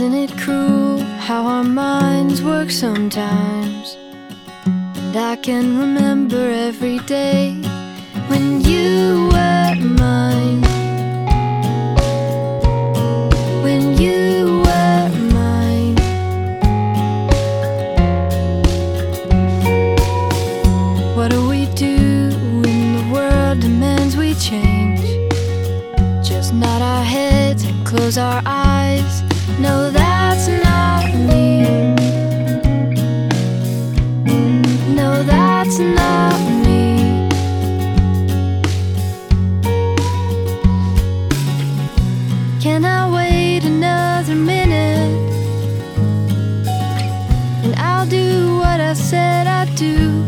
Isn't it cruel how our minds work sometimes? And I can remember every day when you were mine. When you were mine. What do we do when the world demands we change? Just nod our heads and close our eyes. No, that's not me. No, that's not me. Can I wait another minute? And I'll do what I said I'd do.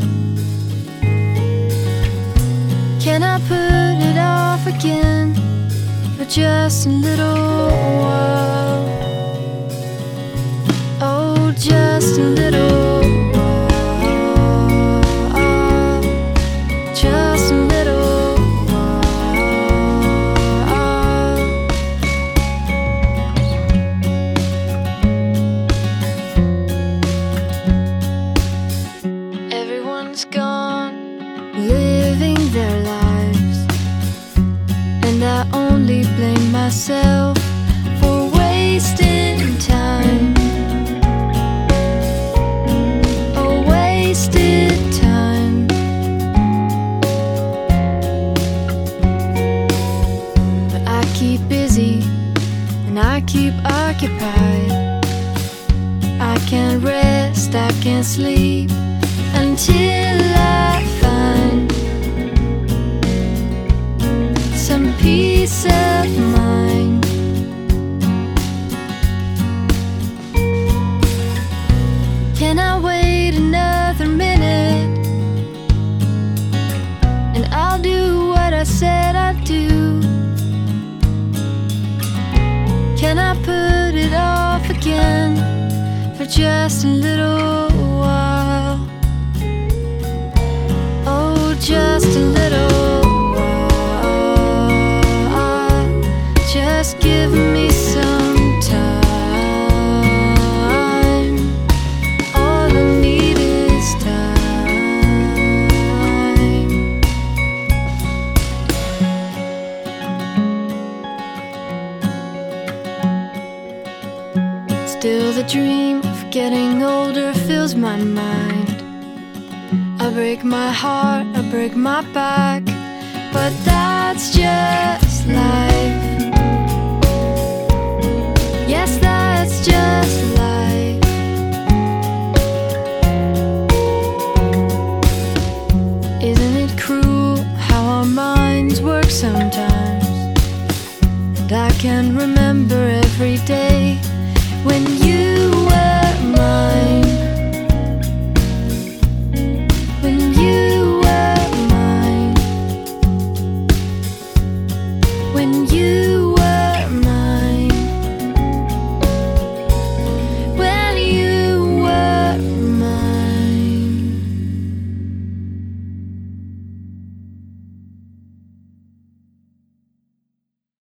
Can I put it off again for just a little while? Oh, just a little while. Just a little while. Everyone's gone, living their lives, and I only blame myself for wasting time. Oh, wasted time. But I keep busy and I keep occupied. I can't rest, I can't sleep until I find some peace of mind. Can I wait another minute? And I'll do what I said I'd do. Can I put it off again for just a little while? Oh, just a little while. Just give me some time. All I need is time. Still the dream of getting older fills my mind. I break my heart, I break my back, but that's just life. Yes, that's just life.